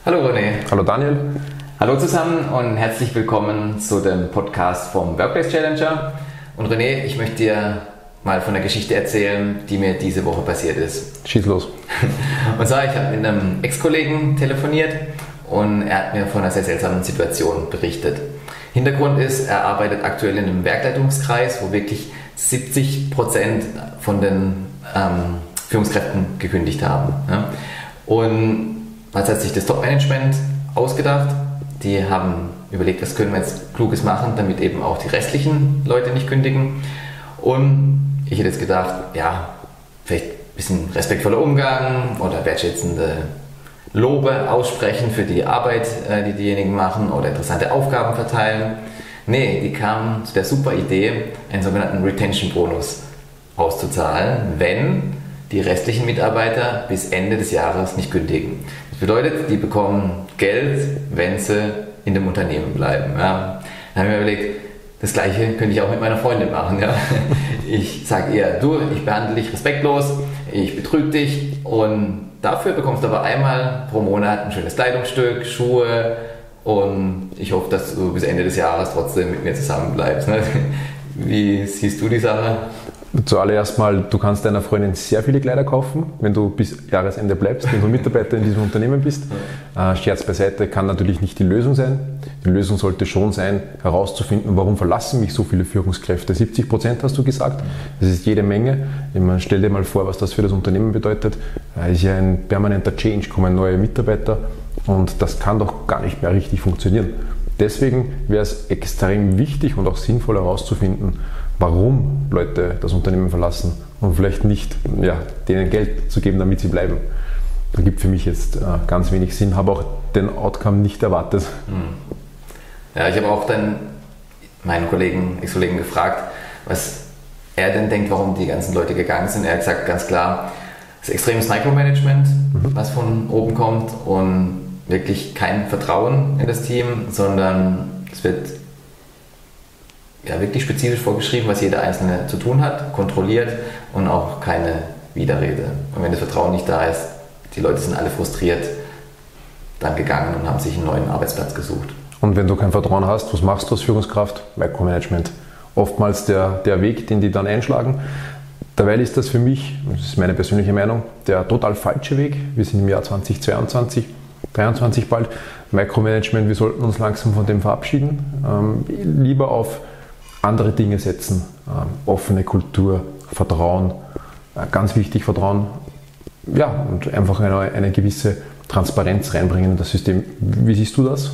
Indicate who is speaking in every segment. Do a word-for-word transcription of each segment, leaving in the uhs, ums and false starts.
Speaker 1: Hallo René.
Speaker 2: Hallo Daniel.
Speaker 1: Hallo zusammen und herzlich willkommen zu dem Podcast vom Workplace Challenger. Und René, ich möchte dir mal von einer Geschichte erzählen, die mir diese Woche passiert ist.
Speaker 2: Schieß los.
Speaker 1: Und zwar, ich habe mit einem Ex-Kollegen telefoniert und er hat mir von einer sehr seltsamen Situation berichtet. Hintergrund ist, er arbeitet aktuell in einem Werkleitungskreis, wo wirklich siebzig Prozent von den ähm, Führungskräften gekündigt haben. Ja. Und was hat sich das Top-Management ausgedacht? Die haben überlegt, was können wir jetzt Kluges machen, damit eben auch die restlichen Leute nicht kündigen. Und ich hätte jetzt gedacht, ja, vielleicht ein bisschen respektvoller Umgang oder wertschätzende Lobe aussprechen für die Arbeit, die diejenigen machen oder interessante Aufgaben verteilen. Nee, die kamen zu der super Idee, einen sogenannten Retention-Bonus auszuzahlen, wenn die restlichen Mitarbeiter bis Ende des Jahres nicht kündigen. Das bedeutet, die bekommen Geld, wenn sie in dem Unternehmen bleiben. Ja. Dann habe ich mir überlegt, das Gleiche könnte ich auch mit meiner Freundin machen. Ja. Ich sage ihr, du, ich behandle dich respektlos, ich betrüge dich und dafür bekommst du aber einmal pro Monat ein schönes Kleidungsstück, Schuhe und ich hoffe, dass du bis Ende des Jahres trotzdem mit mir zusammen bleibst. Ne? Wie siehst du die Sache?
Speaker 2: Zuallererst mal, du kannst deiner Freundin sehr viele Kleider kaufen, wenn du bis Jahresende bleibst, wenn du Mitarbeiter in diesem Unternehmen bist. Äh, Scherz beiseite, kann natürlich nicht die Lösung sein. Die Lösung sollte schon sein, herauszufinden, warum verlassen mich so viele Führungskräfte. siebzig Prozent hast du gesagt, das ist jede Menge. Meine, stell dir mal vor, was das für das Unternehmen bedeutet. Es ist ja ein permanenter Change, kommen neue Mitarbeiter und das kann doch gar nicht mehr richtig funktionieren. Deswegen wäre es extrem wichtig und auch sinnvoll herauszufinden, warum Leute das Unternehmen verlassen und vielleicht nicht ja, denen Geld zu geben, damit sie bleiben. Das gibt für mich jetzt äh, ganz wenig Sinn, habe auch den Outcome nicht erwartet.
Speaker 1: Ja, ich habe auch dann meinen Kollegen, Ex-Kollegen gefragt, was er denn denkt, warum die ganzen Leute gegangen sind. Er hat gesagt, ganz klar, das ist extremes Micromanagement, mhm. was von oben kommt und wirklich kein Vertrauen in das Team, sondern es wird ja, wirklich spezifisch vorgeschrieben, was jeder Einzelne zu tun hat, kontrolliert und auch keine Widerrede. Und wenn das Vertrauen nicht da ist, die Leute sind alle frustriert, dann gegangen und haben sich einen neuen Arbeitsplatz gesucht.
Speaker 2: Und wenn du kein Vertrauen hast, was machst du als Führungskraft? Micromanagement. Oftmals der, der Weg, den die dann einschlagen. Dabei ist das für mich, das ist meine persönliche Meinung, der total falsche Weg. Wir sind im Jahr zweitausendzweiundzwanzig, dreiundzwanzig bald. Micromanagement, wir sollten uns langsam von dem verabschieden. Ähm, lieber auf andere Dinge setzen, ähm, offene Kultur, Vertrauen, äh, ganz wichtig Vertrauen, ja, und einfach eine, eine gewisse Transparenz reinbringen in das System. Wie siehst du das?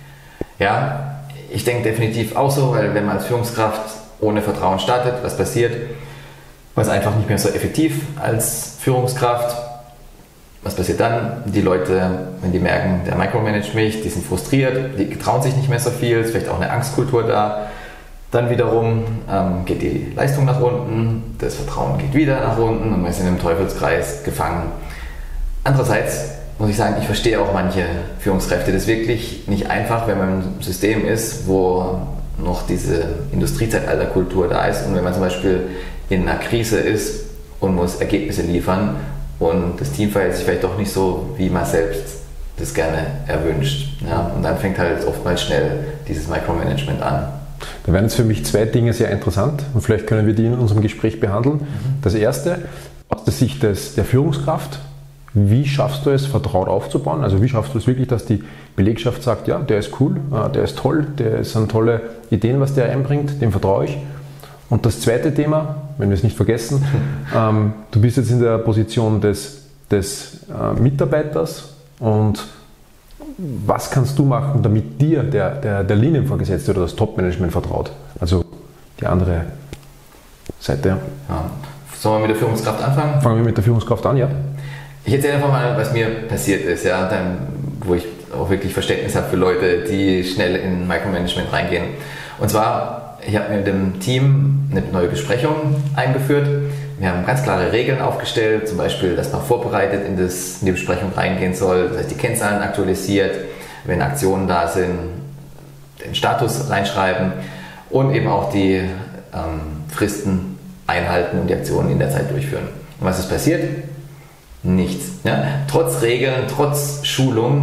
Speaker 1: Ja, ich denke definitiv auch so, weil wenn man als Führungskraft ohne Vertrauen startet, was passiert? Man ist einfach nicht mehr so effektiv als Führungskraft. Was passiert dann? Die Leute, wenn die merken, der micromanagt mich, die sind frustriert, die trauen sich nicht mehr so viel, ist vielleicht auch eine Angstkultur da. Dann wiederum ähm, geht die Leistung nach unten, das Vertrauen geht wieder nach unten und man ist in einem Teufelskreis gefangen. Andererseits muss ich sagen, ich verstehe auch manche Führungskräfte. Das ist wirklich nicht einfach, wenn man im System ist, wo noch diese Industriezeitalterkultur da ist und wenn man zum Beispiel in einer Krise ist und muss Ergebnisse liefern und das Team verhält sich vielleicht doch nicht so, wie man selbst das gerne erwünscht. Ja? Und dann fängt halt oftmals schnell dieses Micromanagement an.
Speaker 2: Da wären jetzt für mich zwei Dinge sehr interessant und vielleicht können wir die in unserem Gespräch behandeln. Mhm. Das erste, aus der Sicht des, der Führungskraft, wie schaffst du es, Vertrauen aufzubauen? Also wie schaffst du es wirklich, dass die Belegschaft sagt, ja, der ist cool, der ist toll, der sind tolle Ideen, was der einbringt, dem vertraue ich. Und das zweite Thema, wenn wir es nicht vergessen, ähm, du bist jetzt in der Position des, des äh, Mitarbeiters und was kannst du machen, damit dir der, der, der Linienvorgesetzte oder das Top-Management vertraut? Also die andere Seite.
Speaker 1: Ja. Sollen wir mit der Führungskraft anfangen?
Speaker 2: Fangen wir mit der Führungskraft an, ja.
Speaker 1: Ich erzähle einfach mal, was mir passiert ist, ja, dann, wo ich auch wirklich Verständnis habe für Leute, die schnell in Micromanagement reingehen. Und zwar, ich habe mit dem Team eine neue Besprechung eingeführt. Wir haben ganz klare Regeln aufgestellt, zum Beispiel, dass man vorbereitet in, das, in die Besprechung reingehen soll, das heißt die Kennzahlen aktualisiert, wenn Aktionen da sind, den Status reinschreiben und eben auch die ähm, Fristen einhalten und die Aktionen in der Zeit durchführen. Und was ist passiert? Nichts. Ja? Trotz Regeln, trotz Schulung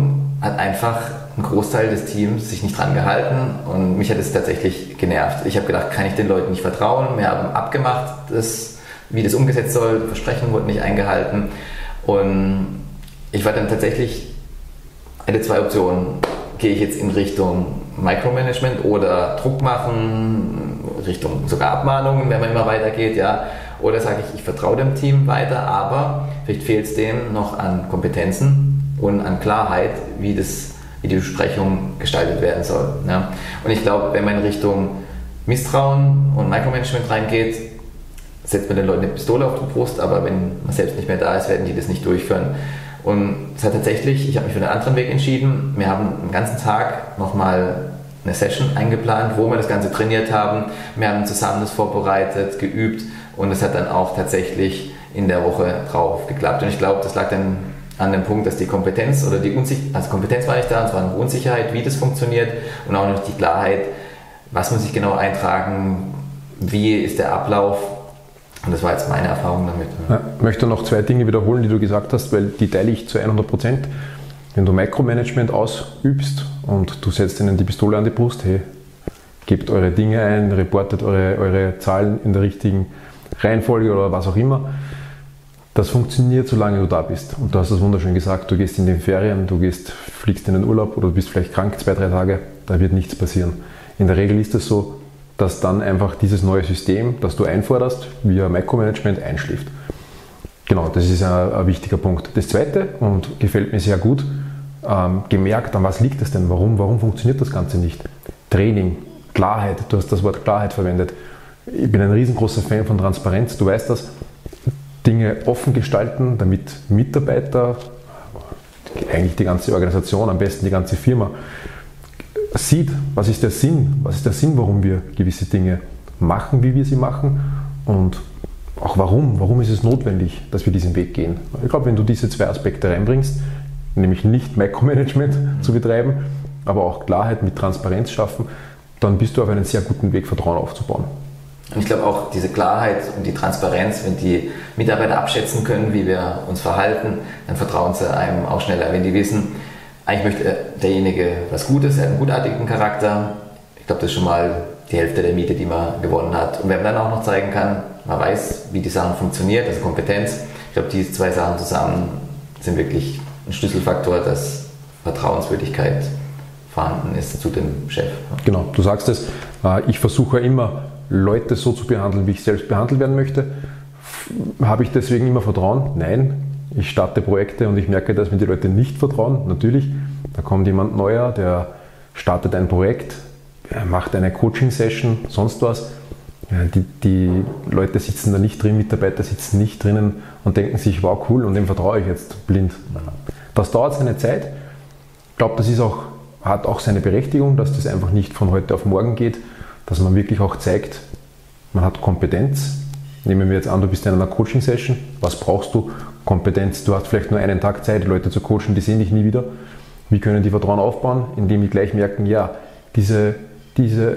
Speaker 1: hat einfach ein Großteil des Teams sich nicht dran gehalten und mich hat es tatsächlich genervt. Ich habe gedacht, kann ich den Leuten nicht vertrauen? Wir haben abgemacht, das, wie das umgesetzt soll, Versprechen wurden nicht eingehalten und ich war dann tatsächlich eine zwei Optionen. Gehe ich jetzt in Richtung Micromanagement oder Druck machen, Richtung sogar Abmahnungen, wenn man immer weitergeht, ja. Oder sage ich, ich vertraue dem Team weiter, aber vielleicht fehlt es dem noch an Kompetenzen und an Klarheit, wie, das, wie die Besprechung gestaltet werden soll. Ja. Und ich glaube, wenn man in Richtung Misstrauen und Micromanagement reingeht, setzt man den Leuten eine Pistole auf die Brust, aber wenn man selbst nicht mehr da ist, werden die das nicht durchführen. Und es hat tatsächlich, ich habe mich für einen anderen Weg entschieden. Wir haben den ganzen Tag nochmal eine Session eingeplant, wo wir das Ganze trainiert haben. Wir haben zusammen das vorbereitet, geübt und es hat dann auch tatsächlich in der Woche drauf geklappt. Und ich glaube, das lag dann an dem Punkt, dass die Kompetenz oder die Unsicherheit, also Kompetenz war nicht da, es war eine Unsicherheit, wie das funktioniert und auch noch die Klarheit, was muss ich genau eintragen, wie ist der Ablauf. Und das war jetzt meine Erfahrung damit.
Speaker 2: Ja, ich möchte noch zwei Dinge wiederholen, die du gesagt hast, weil die teile ich zu hundert Prozent. Wenn du Micromanagement ausübst und du setzt ihnen die Pistole an die Brust, hey, gebt eure Dinge ein, reportet eure, eure Zahlen in der richtigen Reihenfolge oder was auch immer, das funktioniert, solange du da bist. Und du hast das wunderschön gesagt, du gehst in die Ferien, du gehst, fliegst in den Urlaub oder du bist vielleicht krank zwei, drei Tage, da wird nichts passieren. In der Regel ist es so, dass dann einfach dieses neue System, das du einforderst, via Micromanagement einschläft. Genau, das ist ein, ein wichtiger Punkt. Das Zweite, und gefällt mir sehr gut, ähm, gemerkt, an was liegt es denn? Warum, warum funktioniert das Ganze nicht? Training, Klarheit, du hast das Wort Klarheit verwendet. Ich bin ein riesengroßer Fan von Transparenz, du weißt das. Dinge offen gestalten, damit Mitarbeiter, eigentlich die ganze Organisation, am besten die ganze Firma, sieht, was ist der Sinn, was ist der Sinn, warum wir gewisse Dinge machen, wie wir sie machen und auch warum, warum ist es notwendig, dass wir diesen Weg gehen. Ich glaube, wenn du diese zwei Aspekte reinbringst, nämlich nicht Micromanagement zu betreiben, aber auch Klarheit mit Transparenz schaffen, dann bist du auf einem sehr guten Weg, Vertrauen aufzubauen.
Speaker 1: Und ich glaube auch diese Klarheit und die Transparenz, wenn die Mitarbeiter abschätzen können, wie wir uns verhalten, dann vertrauen sie einem auch schneller, wenn die wissen, eigentlich möchte derjenige was Gutes, er hat einen gutartigen Charakter. Ich glaube, das ist schon mal die Hälfte der Miete, die man gewonnen hat. Und wenn man dann auch noch zeigen kann, man weiß, wie die Sachen funktionieren, also Kompetenz, ich glaube, diese zwei Sachen zusammen sind wirklich ein Schlüsselfaktor, dass Vertrauenswürdigkeit vorhanden ist zu dem Chef.
Speaker 2: Genau, du sagst es, ich versuche immer, Leute so zu behandeln, wie ich selbst behandelt werden möchte. Habe ich deswegen immer Vertrauen? Nein. Ich starte Projekte und ich merke, dass mir die Leute nicht vertrauen. Natürlich, da kommt jemand neuer, der startet ein Projekt, macht eine Coaching-Session, sonst was. Die, die Leute sitzen da nicht drin, Mitarbeiter sitzen nicht drinnen und denken sich, wow, cool, und dem vertraue ich jetzt blind. Das dauert seine Zeit. Ich glaube, das ist auch, hat auch seine Berechtigung, dass das einfach nicht von heute auf morgen geht, dass man wirklich auch zeigt, man hat Kompetenz. Nehmen wir jetzt an, du bist in einer Coaching-Session, was brauchst du? Kompetenz, du hast vielleicht nur einen Tag Zeit, die Leute zu coachen, die sehen dich nie wieder. Wie können die Vertrauen aufbauen? Indem die gleich merken, ja, diese, diese,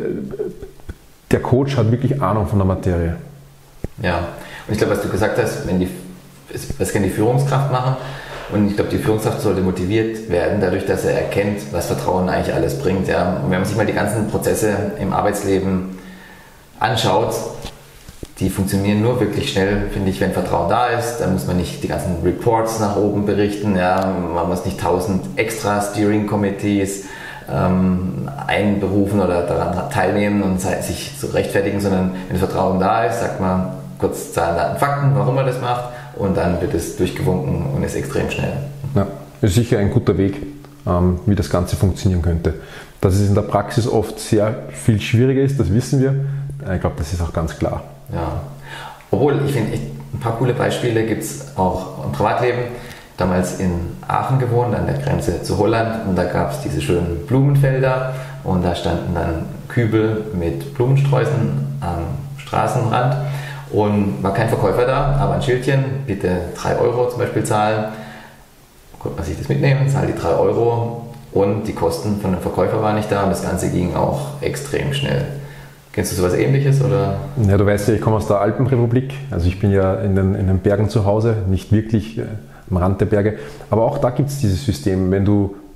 Speaker 2: der Coach hat wirklich Ahnung von der Materie.
Speaker 1: Ja, und ich glaube, was du gesagt hast, wenn die, was kann die Führungskraft machen? Und ich glaube, die Führungskraft sollte motiviert werden, dadurch, dass er erkennt, was Vertrauen eigentlich alles bringt. Ja. Und wenn man sich mal die ganzen Prozesse im Arbeitsleben anschaut, die funktionieren nur wirklich schnell, finde ich, wenn Vertrauen da ist. Dann muss man nicht die ganzen Reports nach oben berichten. Ja. Man muss nicht tausend extra Steering Committees ähm, einberufen oder daran teilnehmen und sich so rechtfertigen, sondern wenn Vertrauen da ist, sagt man kurz Zahlen, Daten, Fakten, warum man das macht. Und dann wird es durchgewunken und ist extrem schnell.
Speaker 2: Ja, ist sicher ein guter Weg, ähm, wie das Ganze funktionieren könnte. Dass es in der Praxis oft sehr viel schwieriger ist, das wissen wir. Ich glaube, das ist auch ganz klar.
Speaker 1: Ja, obwohl ich finde, ein paar coole Beispiele gibt es auch im Privatleben. Damals in Aachen gewohnt, an der Grenze zu Holland, und da gab es diese schönen Blumenfelder und da standen dann Kübel mit Blumensträußen am Straßenrand. Und war kein Verkäufer da, aber ein Schildchen, bitte drei Euro zum Beispiel zahlen. Konnte man sich das mitnehmen, zahl die drei Euro und die Kosten von dem Verkäufer waren nicht da und das Ganze ging auch extrem schnell. Kennst du sowas Ähnliches? Oder?
Speaker 2: Ja, du weißt ja, ich komme aus der Alpenrepublik, also ich bin ja in den, in den Bergen zu Hause, nicht wirklich äh, am Rand der Berge, aber auch da gibt es dieses System, wenn du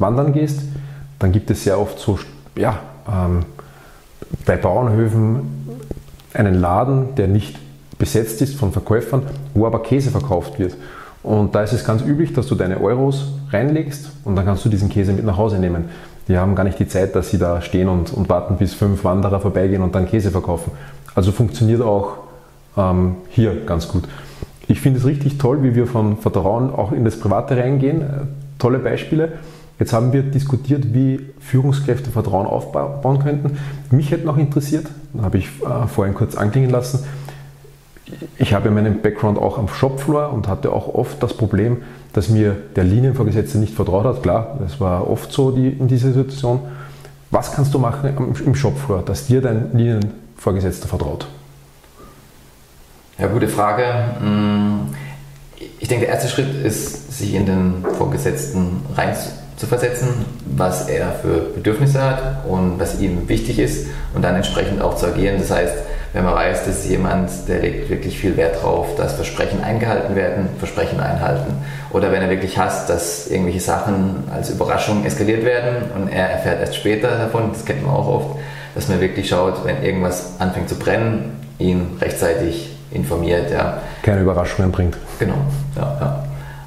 Speaker 2: wandern gehst, dann gibt es sehr oft so, ja, ähm, bei Bauernhöfen einen Laden, der nicht besetzt ist von Verkäufern, wo aber Käse verkauft wird. Und da ist es ganz üblich, dass du deine Euros reinlegst und dann kannst du diesen Käse mit nach Hause nehmen. Die haben gar nicht die Zeit, dass sie da stehen und, und warten, bis fünf Wanderer vorbeigehen und dann Käse verkaufen. Also funktioniert auch ähm, hier ganz gut. Ich finde es richtig toll, wie wir von Vertrauen auch in das Private reingehen. Äh, tolle Beispiele. Jetzt haben wir diskutiert, wie Führungskräfte Vertrauen aufbauen könnten. Mich hätte noch interessiert, da habe ich äh, vorhin kurz anklingen lassen, ich habe meinen Background auch am Shopfloor und hatte auch oft das Problem, dass mir der Linienvorgesetzte nicht vertraut hat. Klar, das war oft so die, in dieser Situation. Was kannst du machen am, im Shopfloor, dass dir dein Linienvorgesetzter vertraut?
Speaker 1: Ja, gute Frage. Ich denke, der erste Schritt ist, sich in den Vorgesetzten rein zu versetzen, was er für Bedürfnisse hat und was ihm wichtig ist und dann entsprechend auch zu agieren. Das heißt, wenn man weiß, dass jemand, der legt wirklich viel Wert drauf, dass Versprechen eingehalten werden, Versprechen einhalten. Oder wenn er wirklich hasst, dass irgendwelche Sachen als Überraschung eskaliert werden und er erfährt erst später davon, das kennt man auch oft, dass man wirklich schaut, wenn irgendwas anfängt zu brennen, ihn rechtzeitig informiert. Ja.
Speaker 2: Keine Überraschungen bringt.
Speaker 1: Genau, ja, ja.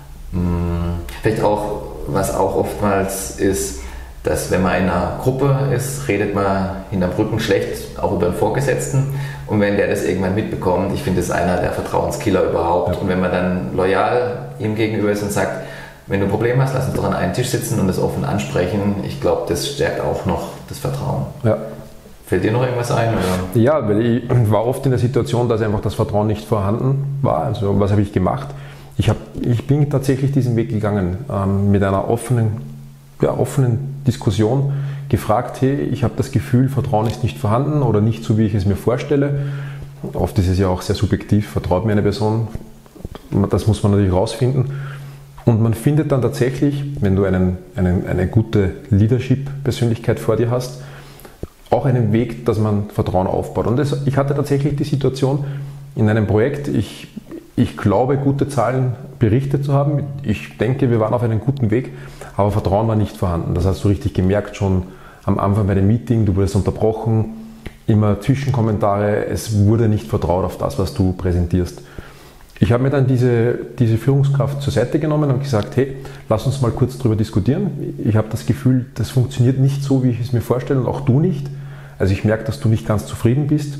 Speaker 1: Vielleicht auch, was auch oftmals ist, dass wenn man in einer Gruppe ist, redet man hinterm Rücken schlecht, auch über den Vorgesetzten. Und wenn der das irgendwann mitbekommt, ich finde, das ist einer der Vertrauenskiller überhaupt. Ja. Und wenn man dann loyal ihm gegenüber ist und sagt, wenn du ein Problem hast, lass uns doch an einen Tisch sitzen und das offen ansprechen, ich glaube, das stärkt auch noch das Vertrauen.
Speaker 2: Ja.
Speaker 1: Fällt dir noch irgendwas ein? Oder?
Speaker 2: Ja, weil ich war oft in der Situation, dass einfach das Vertrauen nicht vorhanden war. Also was habe ich gemacht? Ich, hab, ich bin tatsächlich diesen Weg gegangen, ähm, mit einer offenen, ja, offenen Diskussion gefragt, hey, ich habe das Gefühl, Vertrauen ist nicht vorhanden oder nicht so, wie ich es mir vorstelle. Oft ist es ja auch sehr subjektiv, vertraut mir eine Person, das muss man natürlich rausfinden. Und man findet dann tatsächlich, wenn du einen, einen, eine gute Leadership-Persönlichkeit vor dir hast, auch einen Weg, dass man Vertrauen aufbaut. Und das, ich hatte tatsächlich die Situation in einem Projekt, ich, ich glaube, gute Zahlen berichtet zu haben. Ich denke, wir waren auf einem guten Weg, aber Vertrauen war nicht vorhanden. Das hast du richtig gemerkt schon am Anfang bei dem Meeting, du wurdest unterbrochen, immer Zwischenkommentare, es wurde nicht vertraut auf das, was du präsentierst. Ich habe mir dann diese, diese Führungskraft zur Seite genommen und gesagt, hey, lass uns mal kurz darüber diskutieren. Ich habe das Gefühl, das funktioniert nicht so, wie ich es mir vorstelle und auch du nicht. Also ich merke, dass du nicht ganz zufrieden bist.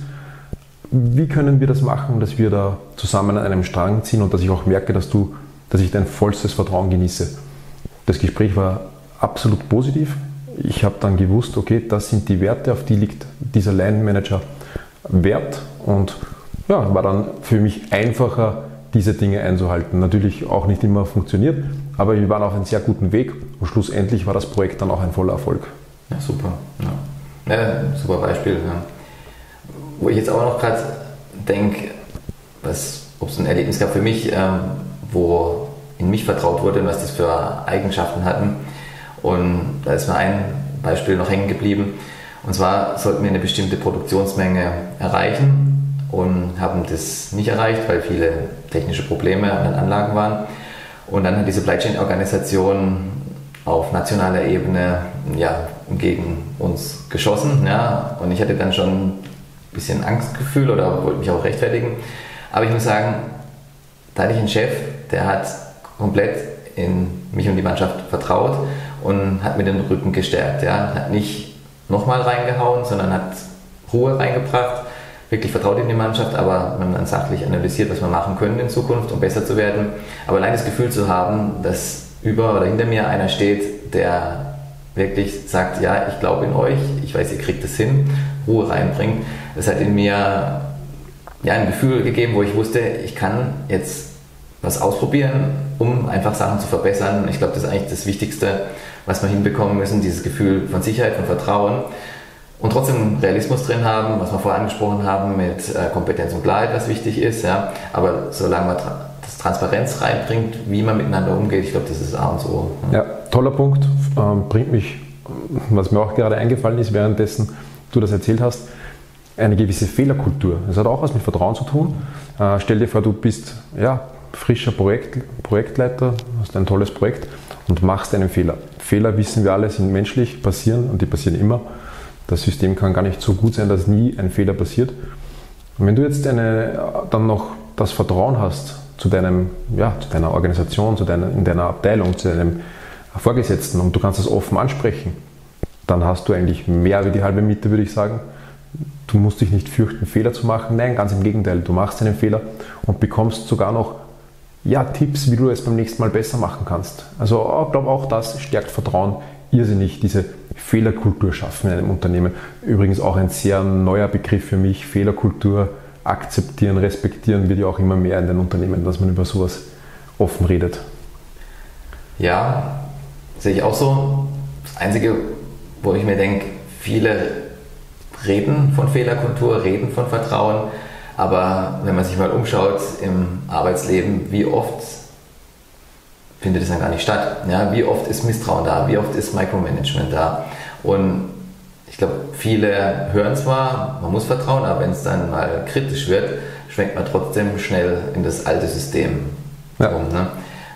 Speaker 2: Wie können wir das machen, dass wir da zusammen an einem Strang ziehen und dass ich auch merke, dass, du, dass ich dein vollstes Vertrauen genieße? Das Gespräch war absolut positiv. Ich habe dann gewusst, okay, das sind die Werte, auf die liegt dieser Line Manager Wert und ja, war dann für mich einfacher, diese Dinge einzuhalten. Natürlich auch nicht immer funktioniert, aber wir waren auf einem sehr guten Weg und schlussendlich war das Projekt dann auch ein voller Erfolg.
Speaker 1: Ja, super. Ja. Ja, super Beispiel. Ja. Wo ich jetzt auch noch gerade denke, ob es ein Erlebnis gab für mich, ähm, wo in mich vertraut wurde und was das für Eigenschaften hatten. Und da ist mir ein Beispiel noch hängen geblieben. Und zwar sollten wir eine bestimmte Produktionsmenge erreichen und haben das nicht erreicht, weil viele technische Probleme an den Anlagen waren. Und dann hat die Supply Chain Organisation auf nationaler Ebene ja, gegen uns geschossen. Ja. Und ich hatte dann schon ein bisschen Angstgefühl oder wollte mich auch rechtfertigen. Aber ich muss sagen, da hatte ich einen Chef, der hat komplett in mich und die Mannschaft vertraut und hat mir den Rücken gestärkt. Ja. Hat nicht nochmal reingehauen, sondern hat Ruhe reingebracht, wirklich vertraut in die Mannschaft, aber man dann sachlich analysiert, was wir machen können in Zukunft, um besser zu werden. Aber allein das Gefühl zu haben, dass über oder hinter mir einer steht, der wirklich sagt, ja, ich glaube in euch, ich weiß, ihr kriegt es hin, Ruhe reinbringt, das hat in mir ja, ein Gefühl gegeben, wo ich wusste, ich kann jetzt was ausprobieren, um einfach Sachen zu verbessern. Ich glaube, das ist eigentlich das Wichtigste, was wir hinbekommen müssen, dieses Gefühl von Sicherheit, von Vertrauen und trotzdem Realismus drin haben, was wir vorher angesprochen haben mit äh, Kompetenz und Klarheit, was wichtig ist. Ja. Aber solange man tra- das Transparenz reinbringt, wie man miteinander umgeht, ich glaube, das ist A und O.
Speaker 2: Ja, ja toller Punkt. Ähm, bringt mich, was mir auch gerade eingefallen ist, währenddessen du das erzählt hast, eine gewisse Fehlerkultur. Das hat auch was mit Vertrauen zu tun. Äh, stell dir vor, du bist ja, frischer Projekt, Projektleiter, hast ein tolles Projekt und machst einen Fehler. Fehler, wissen wir alle, sind menschlich, passieren und die passieren immer. Das System kann gar nicht so gut sein, dass nie ein Fehler passiert. Und wenn du jetzt eine, dann noch das Vertrauen hast zu, deinem, ja, zu deiner Organisation, zu deiner, in deiner Abteilung, zu deinem Vorgesetzten und du kannst das offen ansprechen, dann hast du eigentlich mehr wie die halbe Miete, würde ich sagen. Du musst dich nicht fürchten, Fehler zu machen. Nein, ganz im Gegenteil. Du machst einen Fehler und bekommst sogar noch ja, Tipps, wie du es beim nächsten Mal besser machen kannst. Also ich glaube, auch das stärkt Vertrauen irrsinnig, diese Fehlerkultur schaffen in einem Unternehmen. Übrigens auch ein sehr neuer Begriff für mich, Fehlerkultur, akzeptieren, respektieren, wird ja auch immer mehr in den Unternehmen, dass man über sowas offen redet.
Speaker 1: Ja, sehe ich auch so. Das Einzige, wo ich mir denke, viele reden von Fehlerkultur, reden von Vertrauen, aber wenn man sich mal umschaut im Arbeitsleben, wie oft findet es dann gar nicht statt? Ja, wie oft ist Misstrauen da? Wie oft ist Micromanagement da? Und ich glaube, viele hören zwar, man muss vertrauen, aber wenn es dann mal kritisch wird, schwenkt man trotzdem schnell in das alte System
Speaker 2: ja. um.
Speaker 1: Ne?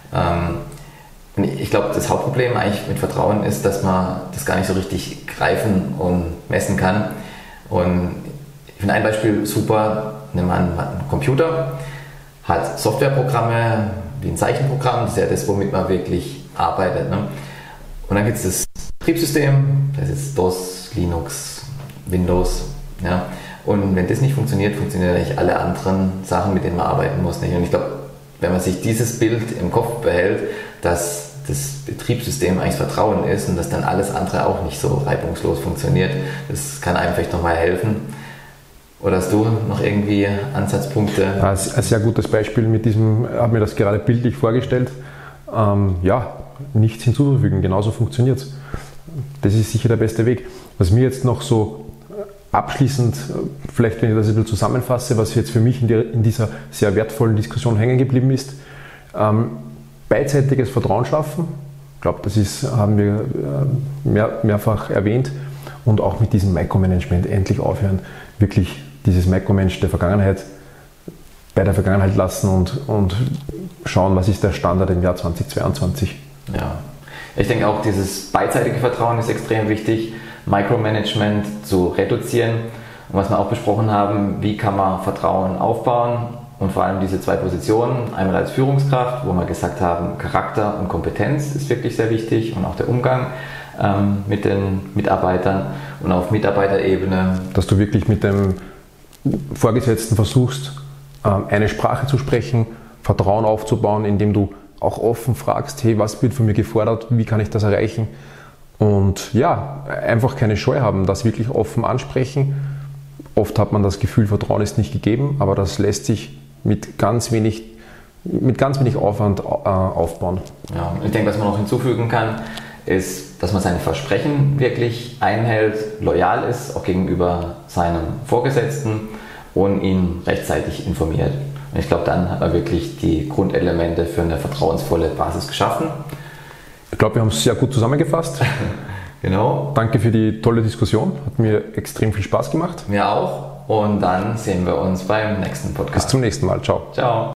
Speaker 1: Ähm, Ich glaube, das Hauptproblem eigentlich mit Vertrauen ist, dass man das gar nicht so richtig greifen und messen kann. Und ich finde ein Beispiel super, nimmt man einen Computer, hat Softwareprogramme wie ein Zeichenprogramm, das ist ja das, womit man wirklich arbeitet. Ne? Und dann gibt es das Betriebssystem, das ist DOS, Linux, Windows. Ja? Und wenn das nicht funktioniert, funktionieren eigentlich alle anderen Sachen, mit denen man arbeiten muss, nicht. Und ich glaube, wenn man sich dieses Bild im Kopf behält, dass das Betriebssystem eigentlich das Vertrauen ist und dass dann alles andere auch nicht so reibungslos funktioniert, das kann einem vielleicht nochmal helfen. Oder hast du noch irgendwie Ansatzpunkte?
Speaker 2: Ein sehr gutes Beispiel mit diesem, ich habe mir das gerade bildlich vorgestellt. Ähm, ja, nichts hinzuzufügen, genauso funktioniert es. Das ist sicher der beste Weg. Was mir jetzt noch so abschließend, vielleicht wenn ich das ein bisschen zusammenfasse, was jetzt für mich in, der, in dieser sehr wertvollen Diskussion hängen geblieben ist, ähm, beidseitiges Vertrauen schaffen. Ich glaube, das ist, haben wir mehr, mehrfach erwähnt. Und auch mit diesem Micromanagement endlich aufhören, wirklich dieses Micromanagement der Vergangenheit bei der Vergangenheit lassen und, und schauen, was ist der Standard im Jahr zweitausendzweiundzwanzig.
Speaker 1: Ja, ich denke auch, dieses beidseitige Vertrauen ist extrem wichtig, Micromanagement zu reduzieren. Und was wir auch besprochen haben, wie kann man Vertrauen aufbauen und vor allem diese zwei Positionen, einmal als Führungskraft, wo wir gesagt haben, Charakter und Kompetenz ist wirklich sehr wichtig und auch der Umgang ähm, mit den Mitarbeitern und auf Mitarbeiterebene.
Speaker 2: Dass du wirklich mit dem Vorgesetzten versuchst, ähm, eine Sprache zu sprechen, Vertrauen aufzubauen, indem du auch offen fragst, hey, was wird von mir gefordert, wie kann ich das erreichen? Und ja, einfach keine Scheu haben, das wirklich offen ansprechen. Oft hat man das Gefühl, Vertrauen ist nicht gegeben, aber das lässt sich mit ganz wenig, mit ganz wenig Aufwand äh, aufbauen.
Speaker 1: Ja, ich denke, was man noch hinzufügen kann, ist, dass man seine Versprechen wirklich einhält, loyal ist, auch gegenüber seinem Vorgesetzten und ihn rechtzeitig informiert. Und ich glaube, dann hat man wirklich die Grundelemente für eine vertrauensvolle Basis geschaffen.
Speaker 2: Ich glaube, wir haben es sehr gut zusammengefasst.
Speaker 1: Genau.
Speaker 2: Danke für die tolle Diskussion. Hat mir extrem viel Spaß gemacht.
Speaker 1: Mir auch. Und dann sehen wir uns beim nächsten Podcast.
Speaker 2: Bis zum nächsten Mal. Ciao.
Speaker 1: Ciao.